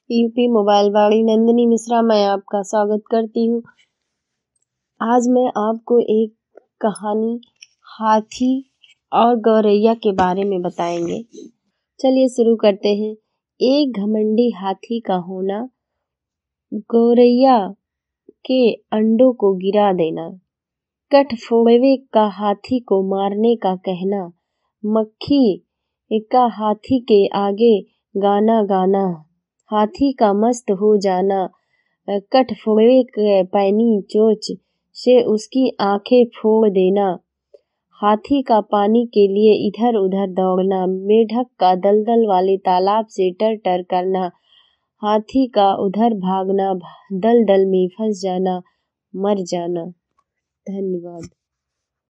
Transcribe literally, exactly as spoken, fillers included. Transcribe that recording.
UP mobile वाली नंदिनी मिश्रा मैं आपका स्वागत करती हूँ। आज मैं आपको एक कहानी हाथी और गौरैया के बारे में बताएंगे। चलिए शुरू करते हैं। एक घमंडी हाथी का होना, गौरैया के अंडों को गिरा देना, कठफोड़वे का हाथी को मारने का कहना, मक्खी का हाथी के आगे गाना गाना, हाथी का मस्त हो जाना, कठफोड़वे के पैनी चोंच से उसकी आंखें फोड़ देना, हाथी का पानी के लिए इधर उधर दौड़ना, मेढक का दलदल वाले तालाब से टर टर करना, हाथी का उधर भागना, दलदल में फंस जाना, मर जाना। धन्यवाद।